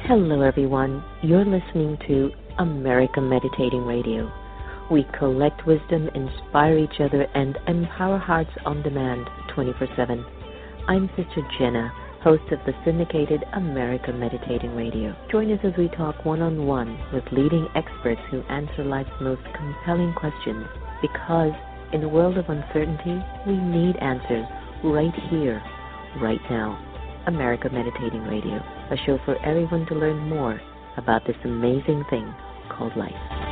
Hello, everyone. You're listening to America Meditating Radio. We collect wisdom, inspire each other, and empower hearts on demand 24/7. I'm Sister Jenna, host of the syndicated America Meditating Radio. Join us as we talk one-on-one with leading experts who answer life's most compelling questions. Because in a world of uncertainty, we need answers right here, right now. America Meditating Radio, a show for everyone to learn more about this amazing thing called life.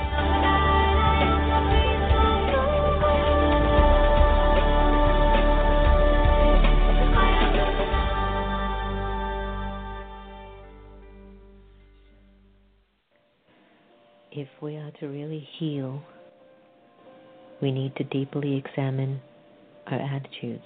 If we are to really heal, we need to deeply examine our attitudes.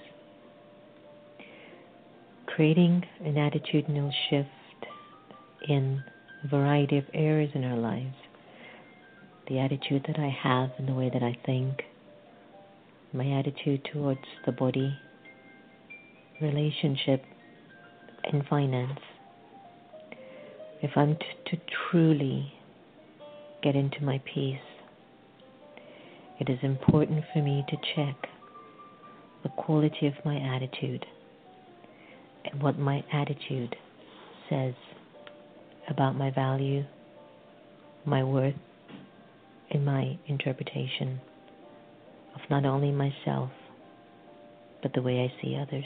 Creating an attitudinal shift in a variety of areas in our lives. The attitude that I have and the way that I think, my attitude towards the body, relationship, and finance. If I'm to truly get into my peace, it is important for me to check the quality of my attitude and what my attitude says about my value, my worth, and my interpretation of not only myself, but the way I see others.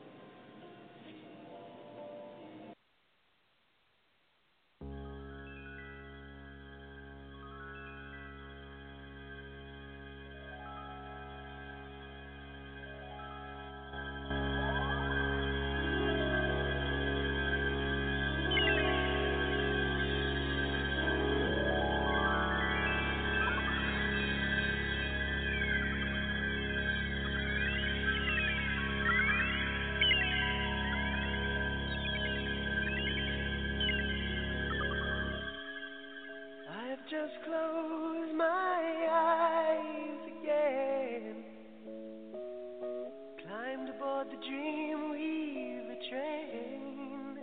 Just close my eyes again. Climbed aboard the Dreamweaver train.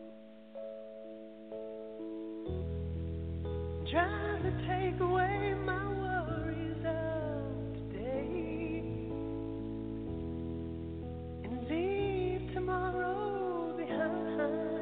Trying to take away my worries of today and leave tomorrow behind.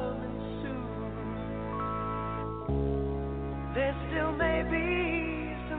There still may be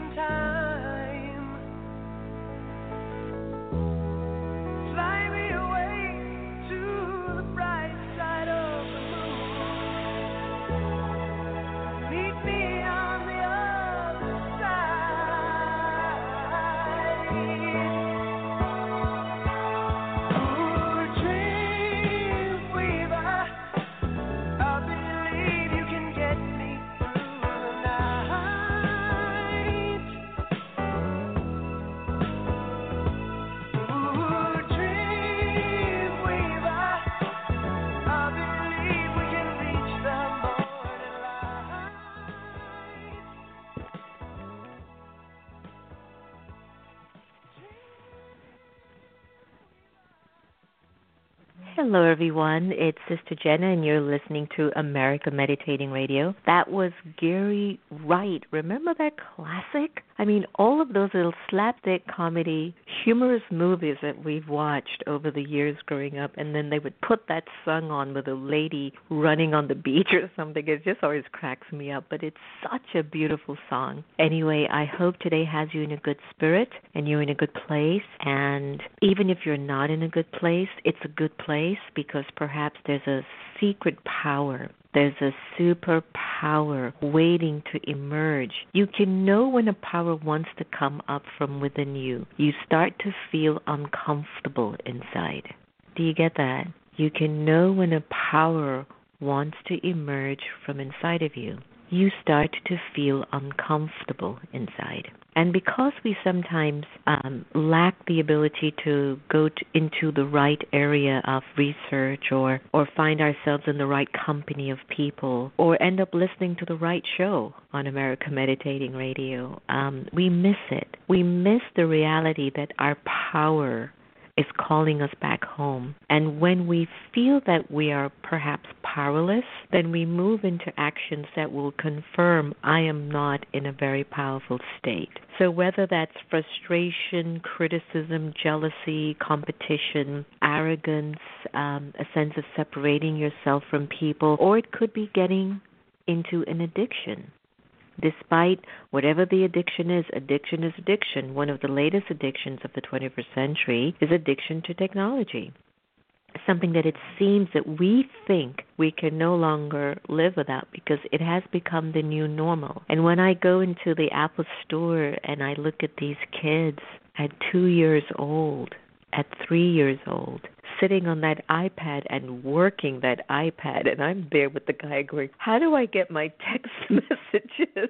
Hello, everyone. It's Sister Jenna, and you're listening to America Meditating Radio. That was Gary Wright. Remember that classic? I mean, all of those little slapstick comedy, humorous movies that we've watched over the years growing up, and then they would put that song on with a lady running on the beach or something. It just always cracks me up, but it's such a beautiful song. Anyway, I hope today has you in a good spirit and you're in a good place. And even if you're not in a good place, it's a good place because perhaps there's a secret power. There's a superpower waiting to emerge. You can know when a power wants to come up from within you. You start to feel uncomfortable inside. Do you get that? You can know when a power wants to emerge from inside of you. You start to feel uncomfortable inside. And because we sometimes lack the ability to go into the right area of research or find ourselves in the right company of people or end up listening to the right show on America Meditating Radio, we miss it. We miss the reality that our power is calling us back home. And when we feel that we are perhaps powerless, then we move into actions that will confirm I am not in a very powerful state. So whether that's frustration, criticism, jealousy, competition, arrogance, a sense of separating yourself from people, or it could be getting into an addiction. Despite whatever the addiction is addiction. One of the latest addictions of the 21st century is addiction to technology. Something that it seems that we think we can no longer live without because it has become the new normal. And when I go into the Apple store and I look at these kids at 2 years old, at 3 years old, sitting on that iPad and working that iPad, and I'm there with the guy going, how do I get my text messages?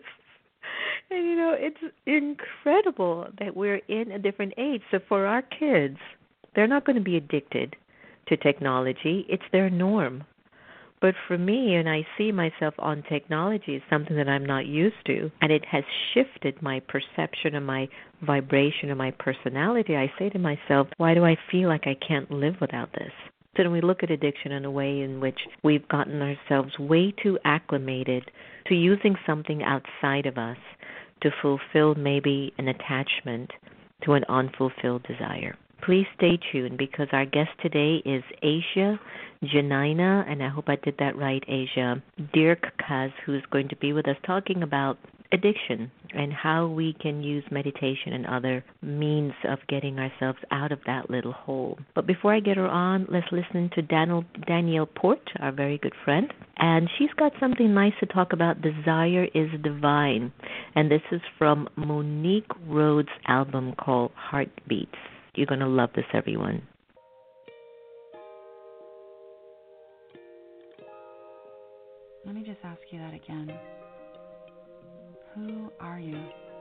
And, it's incredible that we're in a different age. So for our kids, they're not going to be addicted to technology. It's their norm. But for me, and I see myself on technology, is something that I'm not used to, and it has shifted my perception and my vibration and my personality. I say to myself, why do I feel like I can't live without this? So then we look at addiction in a way in which we've gotten ourselves way too acclimated to using something outside of us to fulfill maybe an attachment to an unfulfilled desire. Please stay tuned because our guest today is Asia Janina, and I hope I did that right, Asia Dirkaz, who's going to be with us talking about addiction and how we can use meditation and other means of getting ourselves out of that little hole. But before I get her on, let's listen to Danielle Port, our very good friend, and she's got something nice to talk about, Desire is Divine, and this is from Monique Rhodes' album called Heartbeats. You're going to love this, everyone. Let me just ask you that again. Who are you?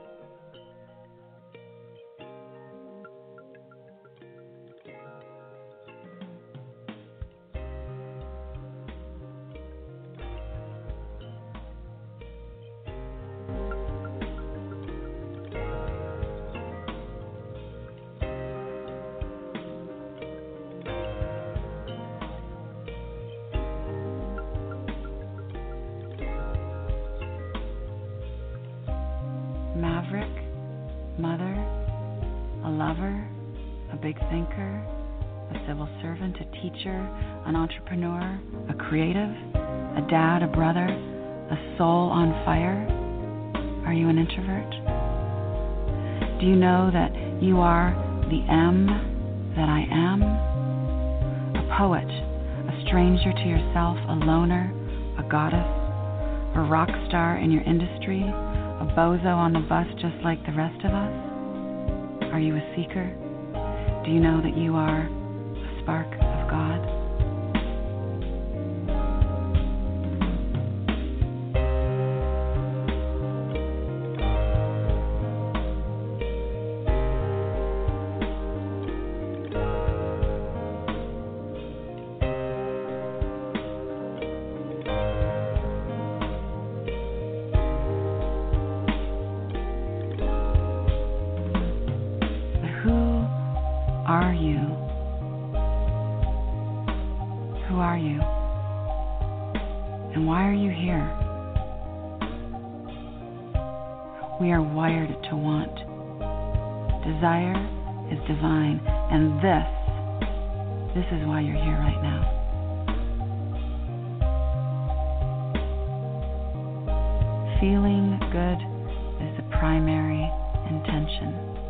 Maverick, mother, a lover, a big thinker, a civil servant, a teacher, an entrepreneur, a creative, a dad, a brother, a soul on fire. Are you an introvert? Do you know that you are the M that I am? A poet, a stranger to yourself, a loner, a goddess, a rock star in your industry, a bozo on the bus just like the rest of us? Are you a seeker? Do you know that you are a spark of God? Are you? are you? And why are you here? We are wired to want. Desire is divine, and this is why you're here right now. Feeling good is the primary intention.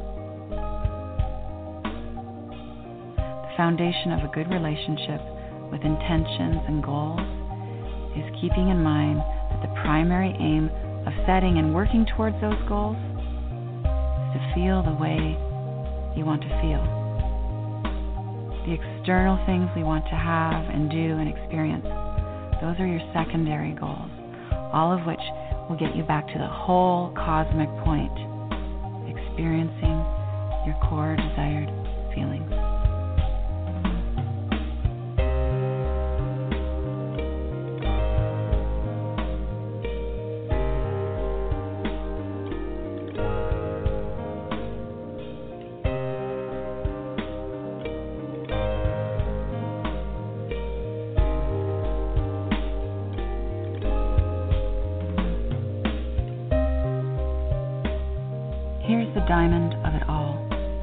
The foundation of a good relationship with intentions and goals is keeping in mind that the primary aim of setting and working towards those goals is to feel the way you want to feel. The external things we want to have and do and experience, those are your secondary goals, all of which will get you back to the whole cosmic point, experiencing your core desired feelings. Here's the diamond of it all.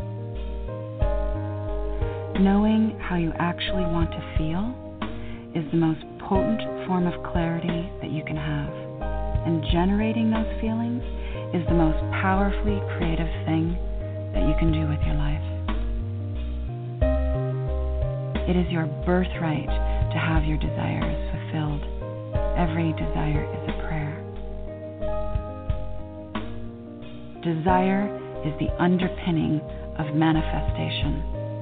Knowing how you actually want to feel is the most potent form of clarity that you can have. And generating those feelings is the most powerfully creative thing that you can do with your life. It is your birthright to have your desires fulfilled. Every desire is a prayer. Desire is the underpinning of manifestation.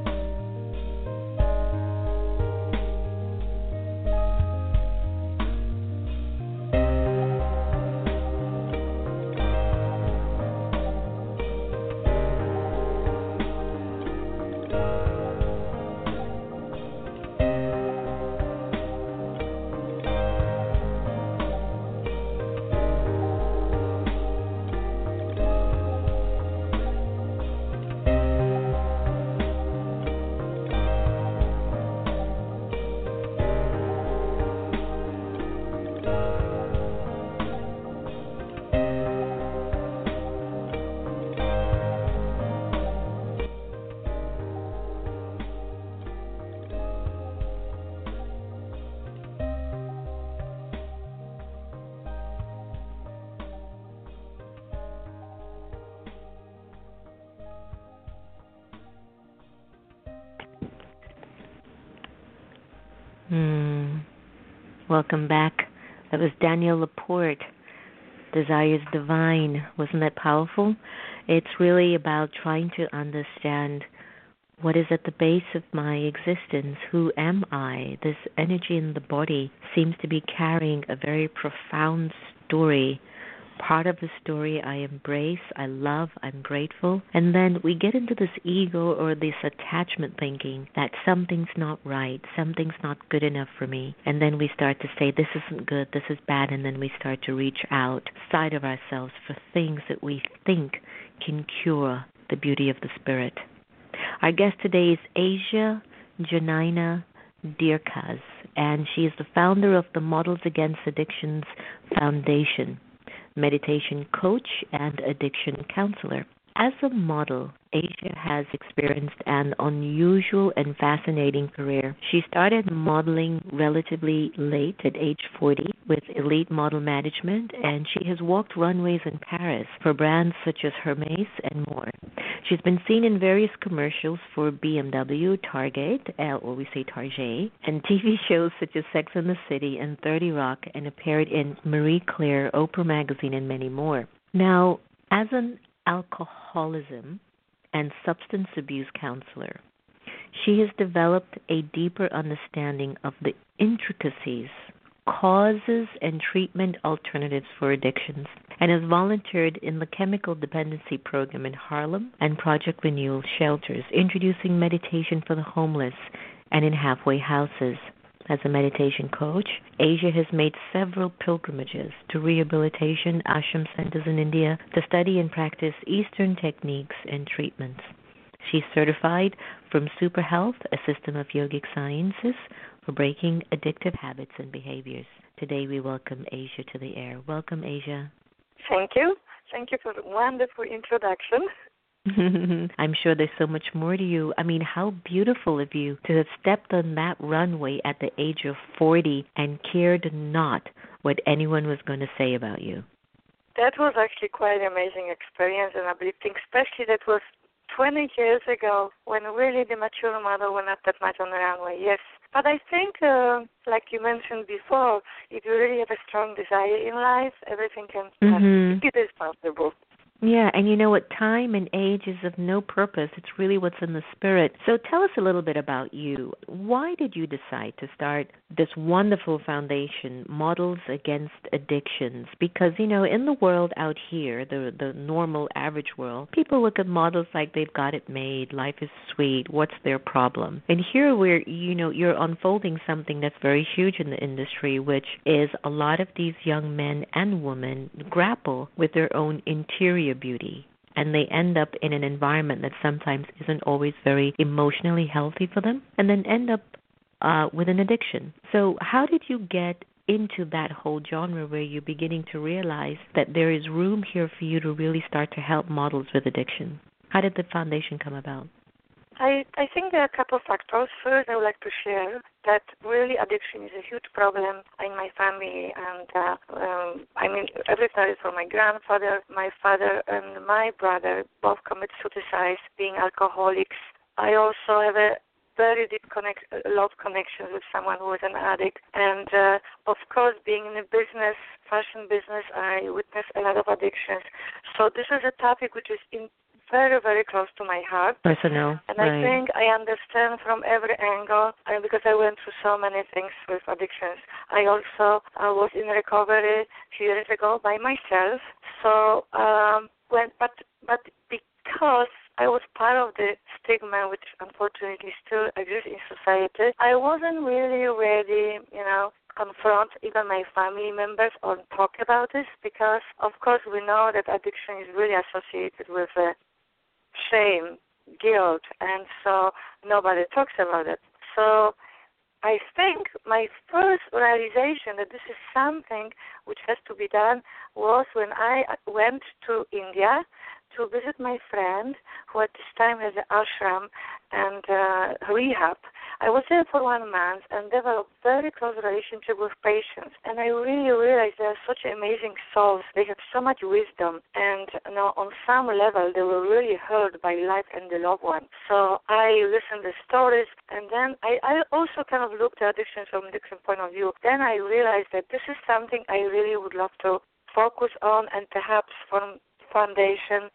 Welcome back. That was Danielle Laporte, Desire's Divine. Wasn't that powerful? It's really about trying to understand what is at the base of my existence. Who am I? This energy in the body seems to be carrying a very profound story. Part of the story I embrace, I love, I'm grateful. And then we get into this ego or this attachment thinking that something's not right, something's not good enough for me. And then we start to say, this isn't good, this is bad. And then we start to reach outside of ourselves for things that we think can cure the beauty of the spirit. Our guest today is Asia Janina Dirkaz, and she is the founder of the Models Against Addictions Foundation, meditation coach and addiction counselor. As a model, Asia has experienced an unusual and fascinating career. She started modeling relatively late at age 40 with Elite Model Management, and she has walked runways in Paris for brands such as Hermès and more. She's been seen in various commercials for BMW, Target, or we say Target, and TV shows such as Sex and the City and 30 Rock, and appeared in Marie Claire, Oprah Magazine, and many more. Now, as an alcoholism and substance abuse counselor, she has developed a deeper understanding of the intricacies, causes, and treatment alternatives for addictions, and has volunteered in the Chemical Dependency Program in Harlem and Project Renewal shelters, introducing meditation for the homeless and in halfway houses. As a meditation coach, Asia has made several pilgrimages to rehabilitation ashram centers in India to study and practice Eastern techniques and treatments. She's certified from Super Health, a system of yogic sciences, for breaking addictive habits and behaviors. Today we welcome Asia to the air. Welcome, Asia. Thank you. Thank you for the wonderful introduction. I'm sure there's so much more to you. I mean, how beautiful of you to have stepped on that runway at the age of 40 and cared not what anyone was going to say about you. That was actually quite an amazing experience and uplifting, especially that was 20 years ago when really the mature model were not that much on the runway, yes. But I think, like you mentioned before, if you really have a strong desire in life, everything can happen. It is possible. Yeah, and you know what? Time and age is of no purpose. It's really what's in the spirit. So tell us a little bit about you. Why did you decide to start this wonderful foundation, Models Against Addictions? Because, you know, in the world out here, the normal, average world, people look at models like they've got it made, life is sweet, what's their problem? And here where, you know, you're unfolding something that's very huge in the industry, which is a lot of these young men and women grapple with their own interior beauty, and they end up in an environment that sometimes isn't always very emotionally healthy for them, and then end up with an addiction. So how did you get into that whole genre where you're beginning to realize that there is room here for you to really start to help models with addiction? How did the foundation come about? I think there are a couple of factors. First, I would like to share that really addiction is a huge problem in my family. And I mean, every started from my grandfather, my father, and my brother both commit suicide, being alcoholics. I also have a very deep love connection with someone who is an addict. And, of course, being in the business, fashion business, I witnessed a lot of addictions. So this is a topic which is very, very close to my heart. Personal. And right. I think I understand from every angle, because I went through so many things with addictions. I also was in recovery a few years ago by myself. So, but because I was part of the stigma which unfortunately still exists in society, I wasn't really ready, you know, confront even my family members or talk about this, because of course we know that addiction is really associated with shame, guilt, and so nobody talks about it. So I think my first realization that this is something which has to be done was when I went to India to visit my friend who at this time has an ashram and rehab. I was there for 1 month and developed very close relationship with patients. And I really realized they are such amazing souls. They have so much wisdom. And you know, on some level, they were really hurt by life and the loved one. So I listened to stories, and then I also kind of looked at addiction from a different point of view. Then I realized that this is something I really would love to focus on and perhaps from foundation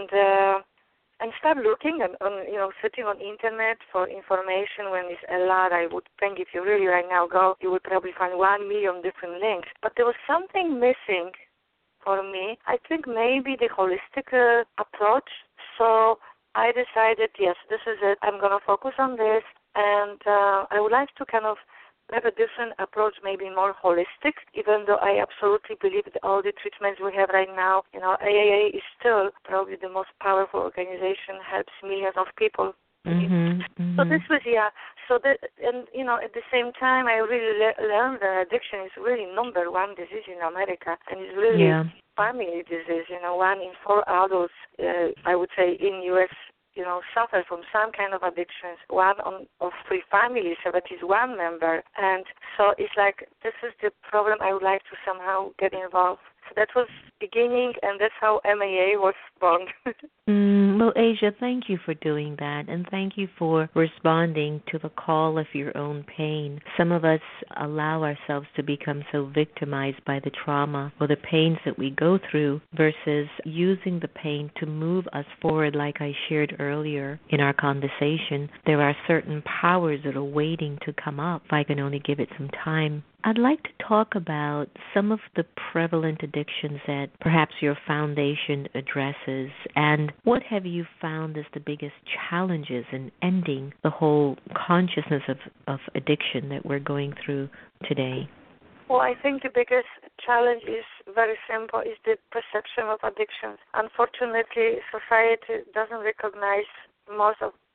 and start looking and you know, sitting on internet for information when it's a lot. I would think if you really right now go, you would probably find 1 million different links. But there was something missing for me. I think maybe the holistic approach. So I decided, yes, this is it. I'm going to focus on this, and I would like to kind of have a different approach, maybe more holistic, even though I absolutely believe that all the treatments we have right now, you know, AAA is still probably the most powerful organization, helps millions of people. So this was, so that, and, you know, at the same time, I really learned that addiction is really number 1 disease in America, and it's really family disease. You know, 1 in 4 adults, I would say, in U.S., you know, suffer from some kind of addictions. 1 of 3 families, so that is 1 member. And so it's like, this is the problem I would like to somehow get involved. So that was beginning, and that's how MAA was born. Well, Asia, thank you for doing that, and thank you for responding to the call of your own pain. Some of us allow ourselves to become so victimized by the trauma or the pains that we go through versus using the pain to move us forward. Like I shared earlier in our conversation, there are certain powers that are waiting to come up if I can only give it some time. I'd like to talk about some of the prevalent addictions that perhaps your foundation addresses, and what have you found as the biggest challenges in ending the whole consciousness of addiction that we're going through today? Well, I think the biggest challenge is very simple, is the perception of addictions. Unfortunately, society doesn't recognize most of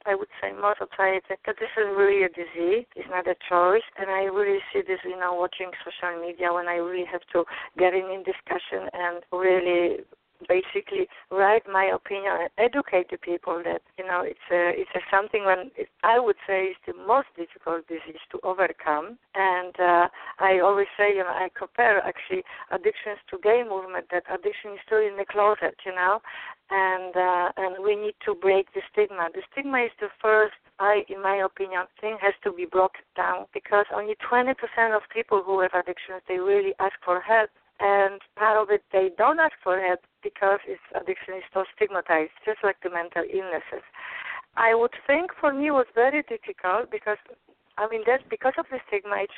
I would say more society, that this is really a disease, it's not a choice. And I really see this, watching social media when I really have to get in discussion and really basically write my opinion and educate the people that, it's something I would say is the most difficult disease to overcome. And I always say, I compare actually addictions to gay movement, that addiction is still in the closet, and we need to break the stigma. The stigma is the first, in my opinion, thing has to be broken down, because only 20% of people who have addictions, they really ask for help. And part of it, they don't ask for help because addiction is so stigmatized, just like the mental illnesses. I would think for me it was very difficult because, that's because of the stigma. I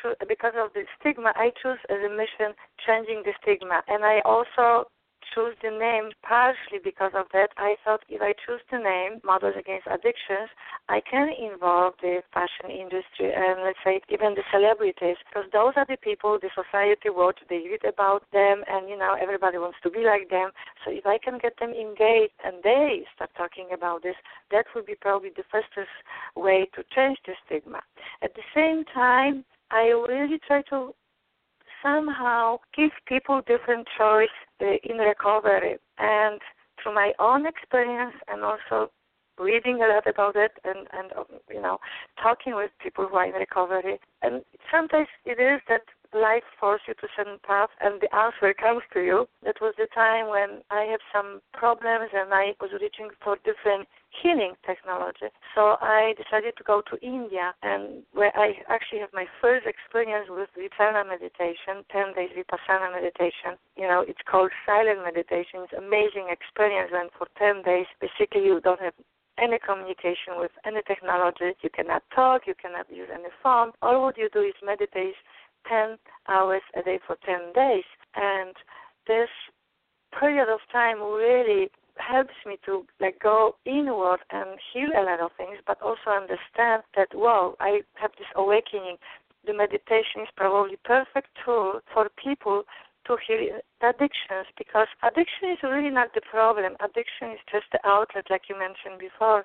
choose as a mission changing the stigma. And I also choose the name partially because of that. I thought if I choose the name Mothers Against Addictions, I can involve the fashion industry and, let's say, even the celebrities, because those are the people the society watch, they read about them, and, everybody wants to be like them. So if I can get them engaged and they start talking about this, that would be probably the fastest way to change the stigma. At the same time, I really try to somehow give people different choice in recovery. And through my own experience and also reading a lot about it and talking with people who are in recovery. And sometimes it is that life forces you to certain path and the answer comes to you. That was the time when I had some problems and I was reaching for different healing technology. So I decided to go to India, and where I actually have my first experience with Vipassana meditation, 10 days Vipassana meditation. It's called silent meditation. It's an amazing experience when for 10 days, basically you don't have any communication with any technology. You cannot talk, you cannot use any phone. All what you do is meditate 10 hours a day for 10 days. And this period of time really helps me to go inward and heal a lot of things, but also understand that, I have this awakening. The meditation is probably perfect tool for people to heal addictions, because addiction is really not the problem. Addiction is just the outlet, like you mentioned before.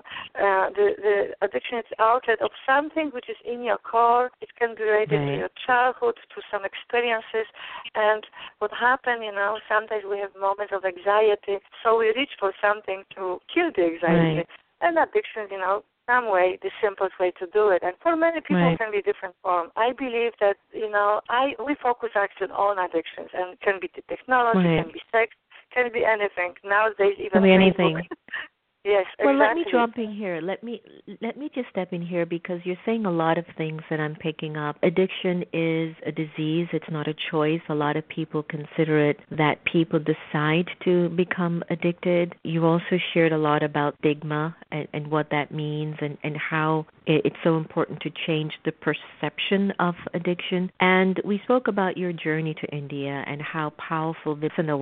The addiction is the outlet of something which is in your core. It can be related to your childhood, to some experiences. And what happened, sometimes we have moments of anxiety, so we reach for something to kill the anxiety. Right. And addiction, some way, the simplest way to do it. And for many people, it can be different form. I believe that, we focus actually on addictions, and it can be the technology, can be sex, can be anything. Nowadays, even can be anything. Yes, well, exactly. Let me jump in here. Let me just step in here, because you're saying a lot of things that I'm picking up. Addiction is a disease. It's not a choice. A lot of people consider it that people decide to become addicted. You also shared a lot about stigma and what that means, and how it's so important to change the perception of addiction. And we spoke about your journey to India and how powerful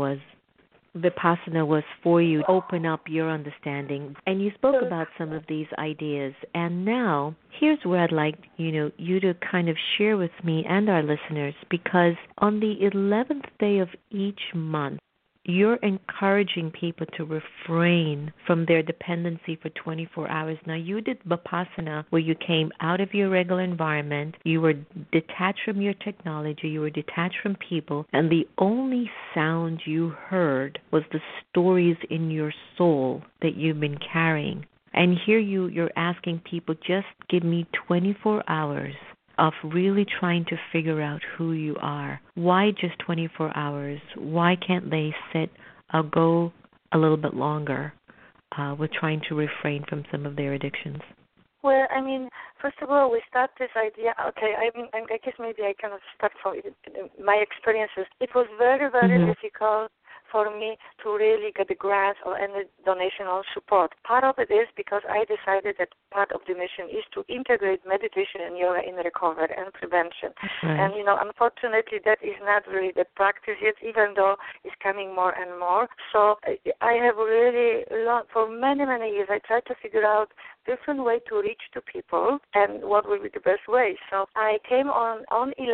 Vipassana was for you, open up your understanding. And you spoke about some of these ideas. And now, here's where I'd like you to kind of share with me and our listeners, because on the 11th day of each month, you're encouraging people to refrain from their dependency for 24 hours. Now, you did Vipassana where you came out of your regular environment, you were detached from your technology, you were detached from people, and the only sound you heard was the stories in your soul that you've been carrying. And here you're asking people, just give me 24 hours of really trying to figure out who you are. Why just 24 hours? Why can't they sit or go a little bit longer with trying to refrain from some of their addictions? Well, first of all, we start this idea. Okay, I guess maybe I cannot start from my experiences. It was very, very difficult for me to really get a grant or any donation or support. Part of it is because I decided that part of the mission is to integrate meditation and yoga in recovery and prevention. Right. And, unfortunately, that is not really the practice yet, even though it's coming more and more. So I have really learned for many, many years, I tried to figure out different way to reach to people and what would be the best way. So I came on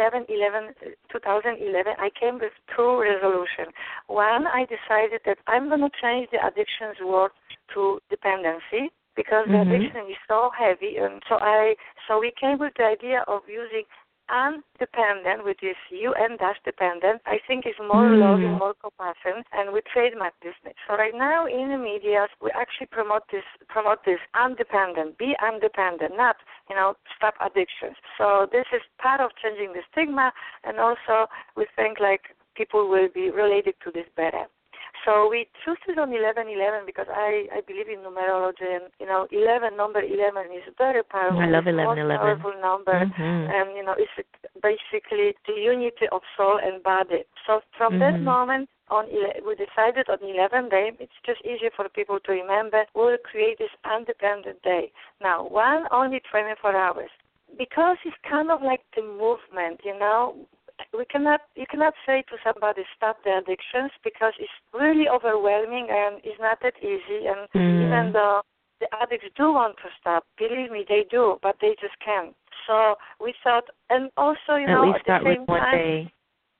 2011, I came with two resolutions. One, I decided that I'm going to change the addictions word to dependency, because the addiction is so heavy. And so we came with the idea of using undependent, which is UN-dependent. I think it's more love and more compassion, and we trademark this. So right now in the media, we actually promote this undependent, be independent, not, stop addictions. So this is part of changing the stigma, and also we think like people will be related to this better. So we choose it on 11/11 because I believe in numerology, and number 11 is very powerful. I love 11/11. Most powerful number, and it's basically the unity of soul and body. So from that moment on, we decided on 11th day. It's just easier for people to remember. We'll create this independent day. Now, only 24 hours, because it's kind of like the movement, you cannot say to somebody stop the addictions because it's really overwhelming and it's not that easy. And even though the addicts do want to stop, believe me, they do, but they just can't. So we thought, and also, at least at start the same with one time, day.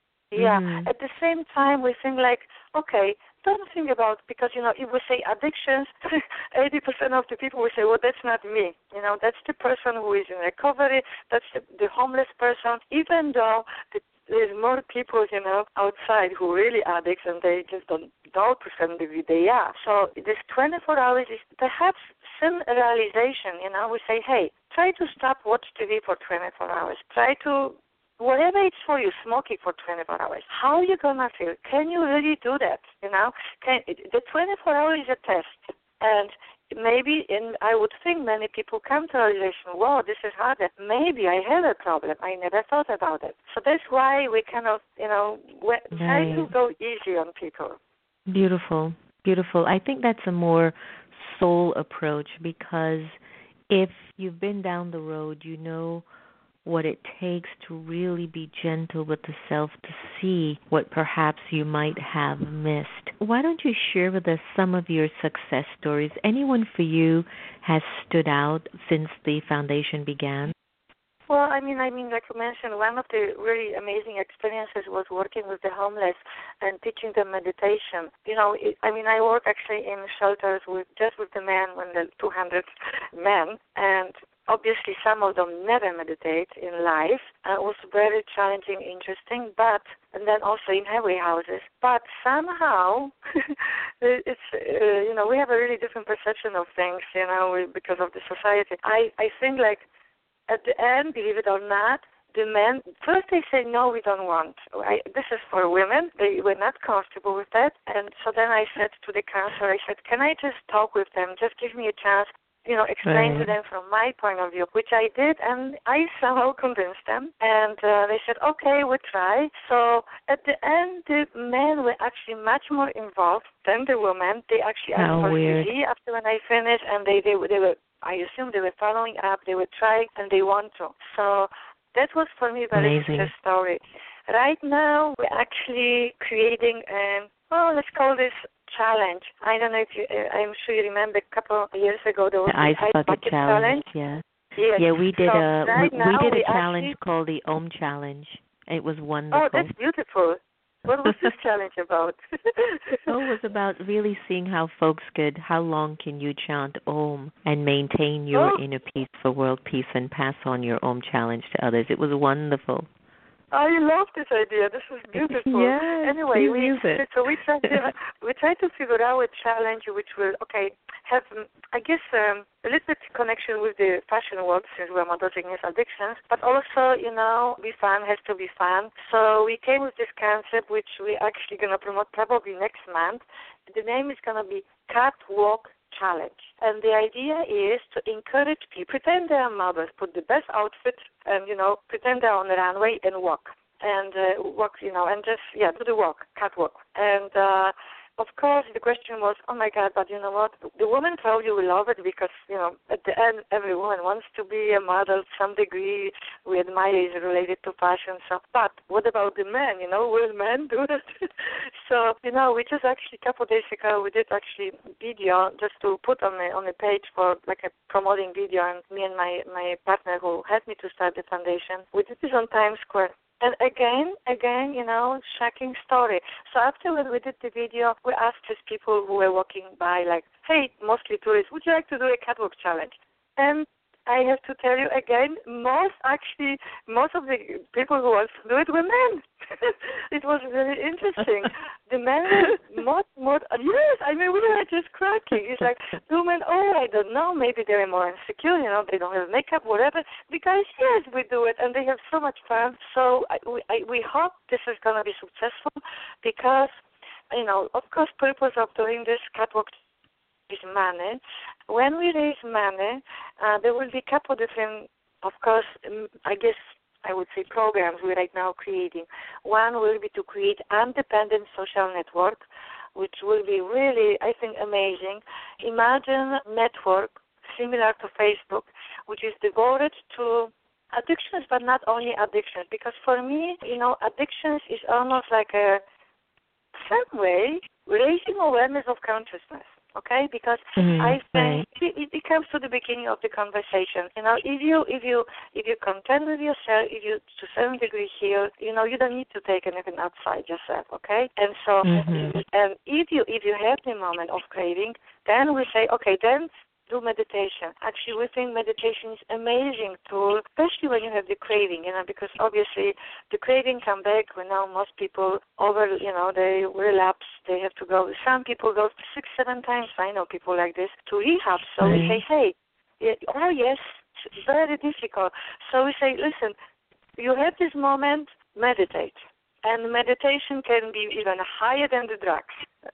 at the same time, we think like, okay, don't think about, because, if we say addictions, 80% of the people will say, well, that's not me. That's the person who is in recovery, that's the homeless person, even though there's more people, outside who really addicts and they just don't know to some degree they are. So this 24 hours is perhaps some realization, we say, hey, try to stop watch TV for 24 hours. Try to, whatever it's for you, smoke it for 24 hours. How are you going to feel? Can you really do that? The 24 hours is a test. And maybe, and I would think many people come to a realization, wow, this is harder. Maybe I have a problem. I never thought about it. So that's why we kind of, try to go easy on people. Beautiful, beautiful. I think that's a more soul approach, because if you've been down the road, you know what it takes to really be gentle with the self, to see what perhaps you might have missed. Why don't you share with us some of your success stories? Anyone for you has stood out since the foundation began? Well, I mean, like you mentioned, one of the really amazing experiences was working with the homeless and teaching them meditation. I work actually in shelters with the men, when the 200 men, and obviously some of them never meditate in life. It was very challenging, interesting, and then also in halfway houses. But somehow, we have a really different perception of things, because of the society. I think like, at the end, believe it or not, the men, first they say, no, we don't want. This is for women. They were not comfortable with that. And so then I said to the counselor, can I just talk with them? Just give me a chance, explain to them from my point of view, which I did, and I somehow convinced them. And they said, okay, we'll try. So at the end, the men were actually much more involved than the women. They actually asked for CD after when I finished, and they were, I assume they were following up, they were trying, and they want to. So that was for me a very success story. Right now, we're actually creating let's call this challenge. I don't know if I'm sure you remember a couple of years ago there was the Ice Bucket Challenge. Yes. Yeah, we did we did a challenge called the Om Challenge. It was wonderful. Oh, that's beautiful. What was this challenge about? It was about really seeing how long can you chant Om and maintain your inner peace for world peace and pass on your Om challenge to others. It was wonderful. I love this idea. This is beautiful. Yes, anyway, we try to figure out a challenge which will have a little bit connection with the fashion world, since we're modeling against addictions, but also be fun, has to be fun. So we came with this concept which we're actually going to promote probably next month. The name is going to be Catwalk Challenge. And the idea is to encourage people, pretend they are models, put the best outfit, and, pretend they're on the runway and walk. And walk, and just, do the walk, catwalk. And, of course, the question was, oh, my God, but you know what? The women probably will love it because, at the end, every woman wants to be a model to some degree. We admire is related to fashion. So, but what about the men? Will men do that? So, we just actually, a couple of days ago, we did actually video just to put on a page for like a promoting video. And me and my partner who helped me to start the foundation, we did this on Times Square. And again, shocking story. So after when we did the video, we asked these people who were walking by, like, hey, mostly tourists, would you like to do a catwalk challenge? And I have to tell you again, most of the people who want to do it were men. It was very interesting. The men were more, yes, I mean, we were just cracking. It's like, women, I don't know, maybe they were more insecure, they don't have makeup, whatever. The guys, yes, we do it, and they have so much fun. So we hope this is going to be successful because, of course, purpose of doing this catwalk is money. When we raise money, there will be a couple different, of course, I guess I would say programs we're right now creating. One will be to create independent social network, which will be really, I think, amazing. Imagine a network similar to Facebook, which is devoted to addictions, but not only addictions. Because for me, addictions is almost like a some way raising awareness of consciousness. Okay, because I think it comes to the beginning of the conversation. If you're content with yourself, if you to some degree heal, you don't need to take anything outside yourself. Okay, and so and if you have the moment of craving, then we say, okay, then do meditation. Actually, we think meditation is an amazing tool, especially when you have the craving, because obviously the craving come back. We know most people they relapse. They have to go. Some people go 6-7 times. I know people like this to rehab. So we say, hey, yes, it's very difficult. So we say, listen, you have this moment, meditate. And meditation can be even higher than the drugs.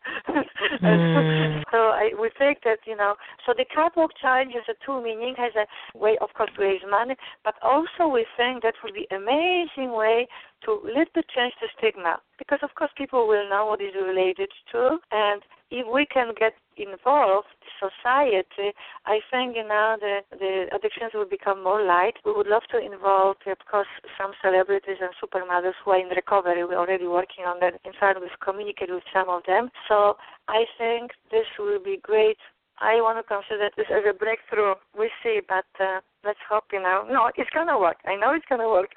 So we think that, so the catwalk challenge has a two meaning, has a way, of course, to raise money, but also we think that would be an amazing way to little bit change the stigma. Because, of course, people will know what is related to, and if we can get involved, society, I think, the addictions will become more light. We would love to involve, of course, some celebrities and supermodels who are in recovery. We're already working on that. In fact, we've communicated with some of them. So I think this will be great. I want to consider this as a breakthrough. We see, but let's hope, No, it's going to work. I know it's going to work.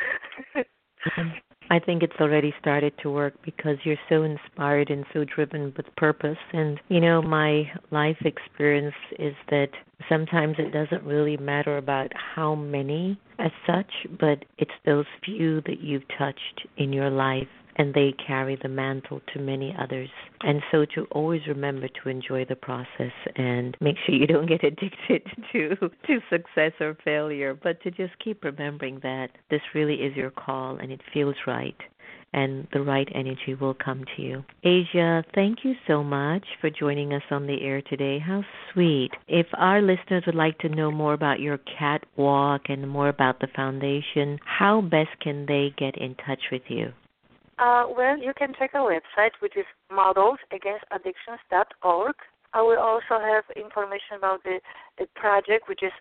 I think it's already started to work because you're so inspired and so driven with purpose. And, my life experience is that sometimes it doesn't really matter about how many as such, but it's those few that you've touched in your life, and they carry the mantle to many others. And so to always remember to enjoy the process and make sure you don't get addicted to success or failure, but to just keep remembering that this really is your call and it feels right, and the right energy will come to you. Asia, thank you so much for joining us on the air today. How sweet. If our listeners would like to know more about your catwalk and more about the foundation, how best can they get in touch with you? Well, you can check our website, which is modelsagainstaddictions.org. I will also have information about the project, which is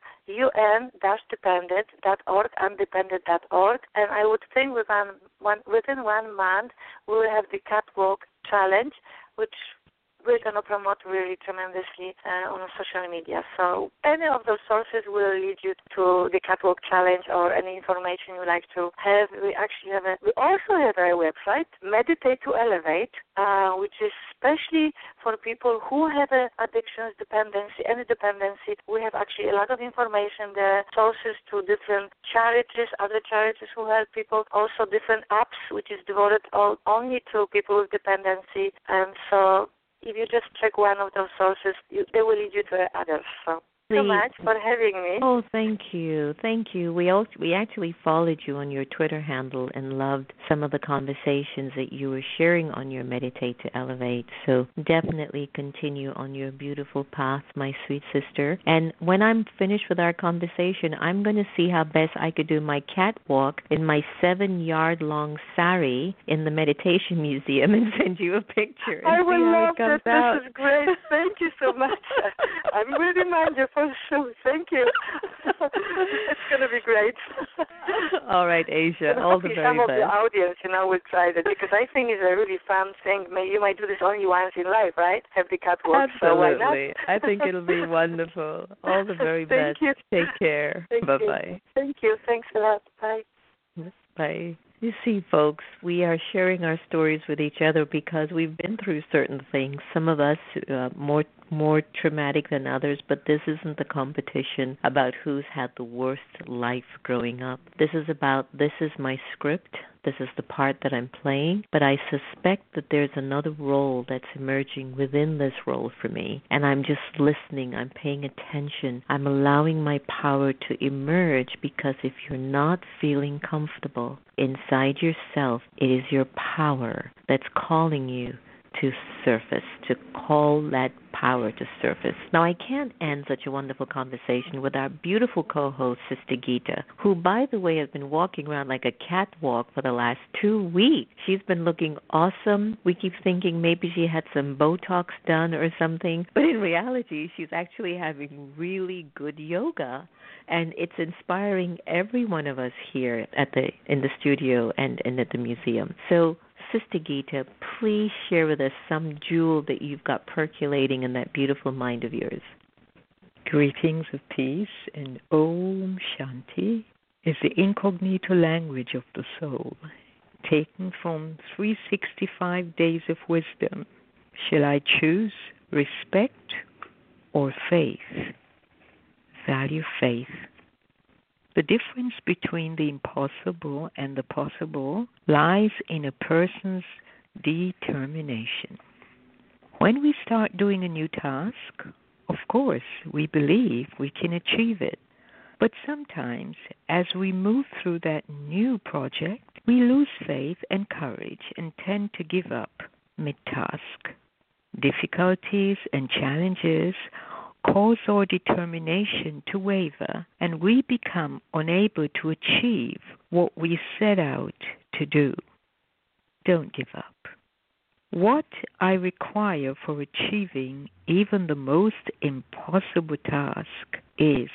un-dependent.org, undependent.org. And I would think within 1 month we will have the catwalk challenge, which we're going to promote really tremendously on social media. So any of those sources will lead you to the catwalk challenge or any information you like to have. We also have our website, Meditate to Elevate, which is especially for people who have addictions, dependency, any dependency. We have actually a lot of information there, sources to different charities, other charities who help people, also different apps, which is devoted only to people with dependency. And so if you just check one of those sources, they will lead you to others. So so much for having me. Oh, thank you. Thank you. We actually followed you on your Twitter handle and loved some of the conversations that you were sharing on your Meditate to Elevate. So definitely continue on your beautiful path, my sweet sister. And when I'm finished with our conversation, I'm going to see how best I could do my catwalk in my 7-yard-long sari in the Meditation Museum and send you a picture. I would love that. This is great. Thank you so much. I will remind you for sure. Thank you. It's going to be great. All right, Asia. All the very best. Some of the audience, will try that because I think it's a really fun thing. You might do this only once in life, right? Have the catwalk. Absolutely. So why not? I think it'll be wonderful. All the very best. Thank you. Take care. Thank Bye-bye. You. Thank you. Thanks a lot. Bye. Bye. You see, folks, we are sharing our stories with each other because we've been through certain things. Some of us more traumatic than others, but this isn't the competition about who's had the worst life growing up. This is my script. This is the part that I'm playing, but I suspect that there's another role that's emerging within this role for me, and I'm just listening. I'm paying attention. I'm allowing my power to emerge, because if you're not feeling comfortable inside yourself, it is your power that's calling you to surface, to call that power to surface. Now, I can't end such a wonderful conversation with our beautiful co-host, Sister Gita, who, by the way, has been walking around like a catwalk for the last 2 weeks. She's been looking awesome. We keep thinking maybe she had some Botox done or something, but in reality, she's actually having really good yoga, and it's inspiring every one of us here in the studio and at the museum. So, Sister Gita, please share with us some jewel that you've got percolating in that beautiful mind of yours. Greetings of peace, and Om Shanti is the incognito language of the soul, taken from 365 Days of Wisdom. Shall I choose respect or faith? Value faith. The difference between the impossible and the possible lies in a person's determination. When we start doing a new task, of course, we believe we can achieve it. But sometimes, as we move through that new project, we lose faith and courage and tend to give up mid-task. Difficulties and challenges cause our determination to waver, and we become unable to achieve what we set out to do. Don't give up. What I require for achieving even the most impossible task is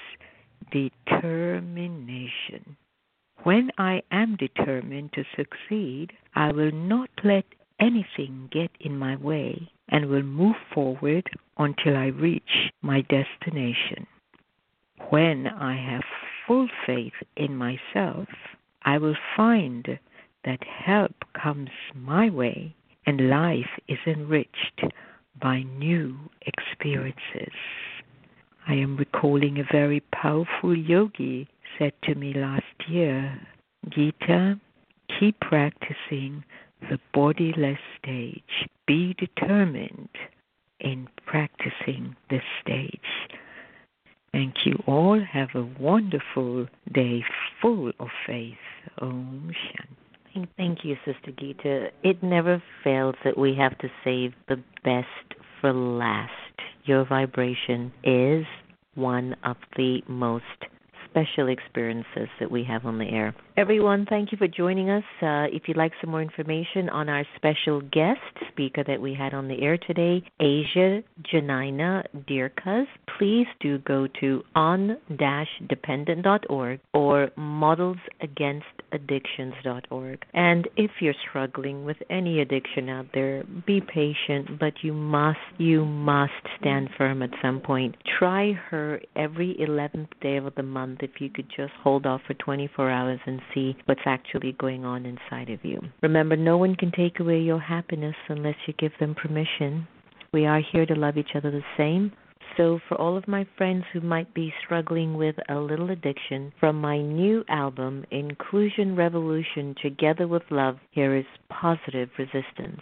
determination. When I am determined to succeed, I will not let anything get in my way and will move forward until I reach my destination. When I have full faith in myself, I will find that help comes my way and life is enriched by new experiences. I am recalling a very powerful yogi said to me last year, Gita, keep practicing the bodiless stage. Be determined in practicing this stage. Thank you all. Have a wonderful day full of faith. Om Shanti. Thank you, Sister Gita. It never fails that we have to save the best for last. Your vibration is one of the most special experiences that we have on the air. Everyone, thank you for joining us. If you'd like some more information on our special guest speaker that we had on the air today, Asia Janina Dirkas, please do go to on-dependent.org or modelsagainstaddictions.org. And if you're struggling with any addiction out there, be patient, but you must stand firm at some point. Try her every 11th day of the month if you could just hold off for 24 hours and see what's actually going on inside of you. Remember, no one can take away your happiness unless you give them permission. We are here to love each other the same. So for all of my friends who might be struggling with a little addiction, from my new album, Inclusion Revolution, Together with Love, here is Positive Resistance.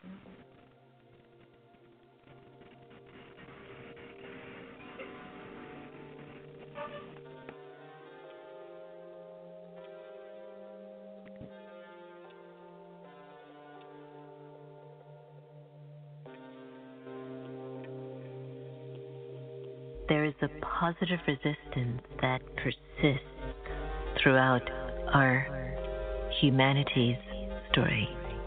There is a positive resistance that persists throughout our humanity's story.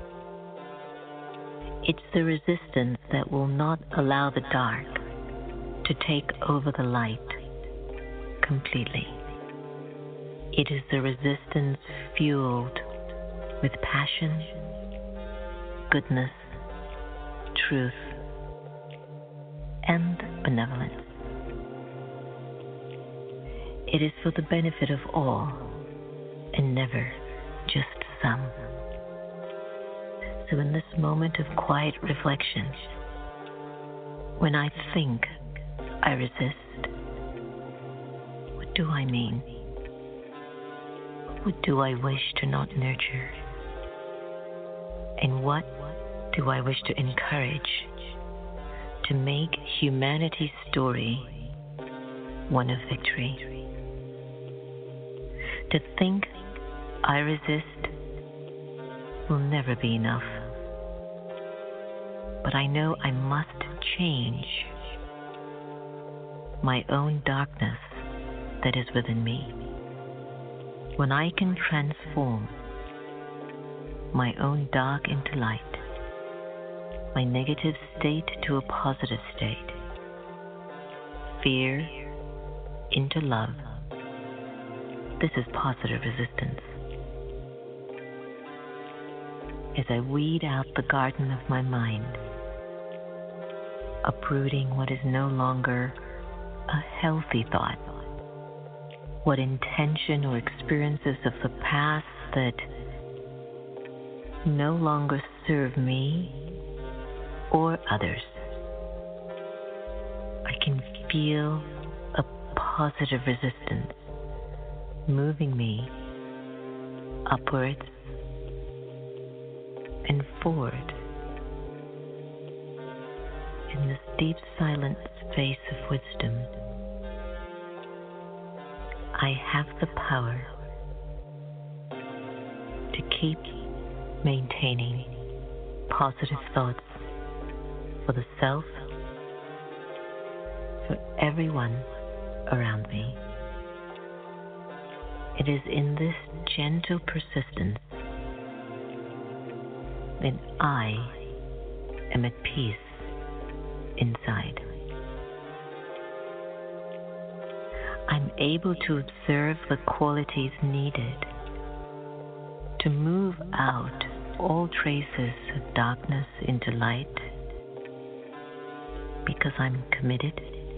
It's the resistance that will not allow the dark to take over the light completely. It is the resistance fueled with passion, goodness, truth, and benevolence. It is for the benefit of all and never just some. So in this moment of quiet reflection, when I think I resist, what do I mean? What do I wish to not nurture? And what do I wish to encourage to make humanity's story one of victory? To think I resist will never be enough. But I know I must change my own darkness that is within me. When I can transform my own dark into light, my negative state to a positive state, fear into love, this is positive resistance. As I weed out the garden of my mind, uprooting what is no longer a healthy thought, what intention or experiences of the past that no longer serve me or others. I can feel a positive resistance moving me upwards and forward in this deep silent space of wisdom. I have the power to keep maintaining positive thoughts for the self, for everyone around me. It is in this gentle persistence that I am at peace inside. I'm able to observe the qualities needed to move out all traces of darkness into light, because I'm committed,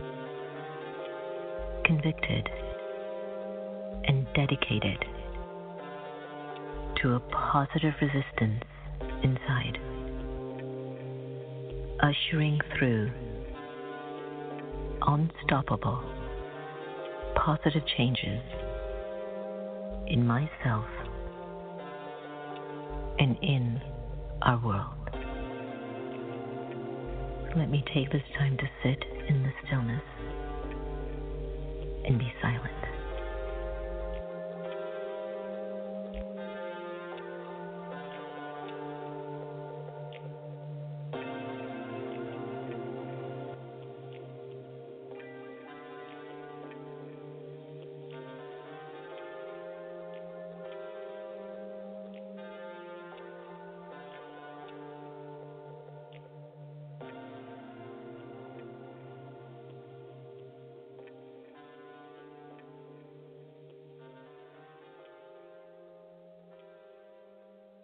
convicted, and dedicated to a positive resistance inside, ushering through unstoppable positive changes in myself and in our world. Let me take this time to sit in the stillness and be silent.